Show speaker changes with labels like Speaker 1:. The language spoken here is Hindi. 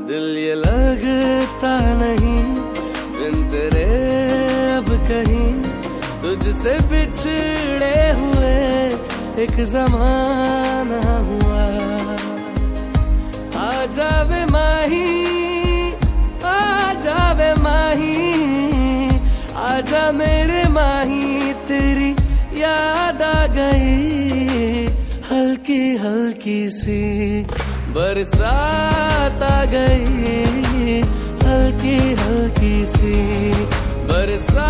Speaker 1: दिल ये लगता नहीं बिन तेरे अब कहीं, तुझसे बिछड़े हुए एक जमाना हुआ। आ जावे माही, आ जावे माही, आजा मेरे माही, तेरी याद आ गई। हल्की हल्की सी बरसात आ गई, हल्की हल्की सी बरसात।